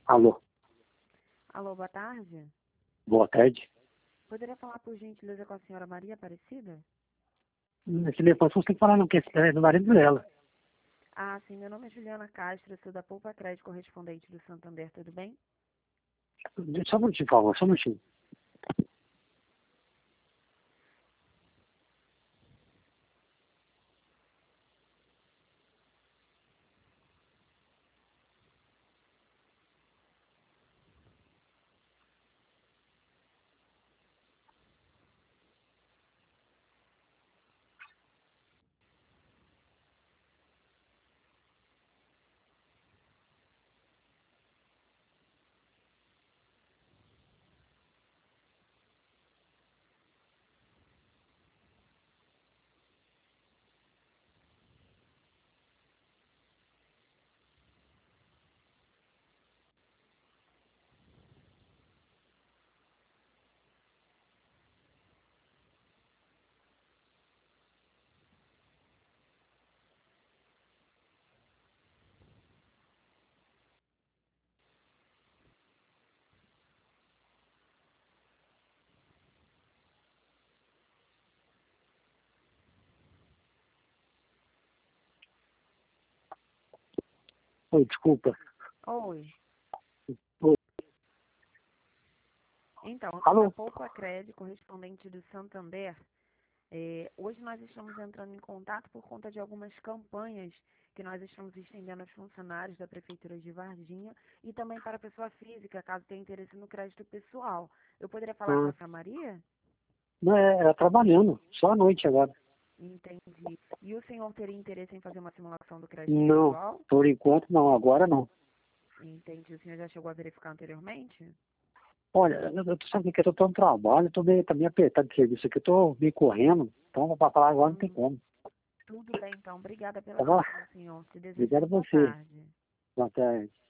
Alô, Alô, boa tarde. boa tarde. Poderia falar por gentileza com a senhora Maria Aparecida? Esse telefone você tem que falar, não, que esse é do marido dela. Ah, sim, meu nome é Juliana Castro, eu sou da Poupa Crédito correspondente do Santander, tudo bem? Só um minutinho, por favor, só um minutinho. Oi, desculpa. Oi. Oi. Então, eu sou da Alô? Poupa Crédito correspondente do Santander. Hoje nós estamos entrando em contato por conta de algumas campanhas que nós estamos estendendo aos funcionários da Prefeitura de Varginha e também para a pessoa física, caso tenha interesse no crédito pessoal. Eu poderia falar com a Ah, senhora Maria? não, ela trabalhando, só à noite agora. Entendi. E o senhor teria interesse em fazer uma simulação do crédito Não, pessoal? por enquanto não, agora não. Entendi. O senhor já chegou a verificar anteriormente? Olha, eu tô sabendo que eu tô no trabalho, tô meio apertado de serviço aqui, eu tô meio correndo, então pra falar agora não tem Hum, como. tudo bem, então. Obrigada pela Tá bom? atenção, senhor. Te desejo Obrigado uma a boa você. tarde. Boa tarde.